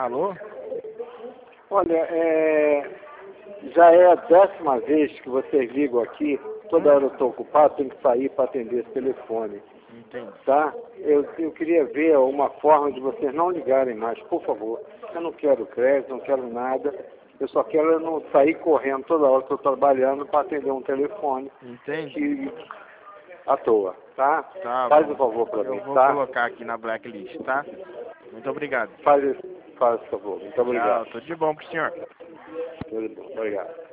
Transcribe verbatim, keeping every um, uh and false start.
Alô? Olha, é, já é a décima vez que vocês ligam aqui, toda hora eu estou ocupado, tenho que sair para atender esse telefone. Entendi. Tá? Eu, eu queria ver uma forma de vocês não ligarem mais, por favor. Eu não quero crédito, não quero nada. Eu só quero não sair correndo toda hora que eu estou trabalhando para atender um telefone. Entendi. Que, à toa, tá? Tá Faz bom. o favor para mim, Eu vou tá? colocar aqui na blacklist, tá? Muito obrigado. Faz, faz o favor. Muito obrigado. Tchau, tudo de bom pro senhor. Tudo bom. Obrigado.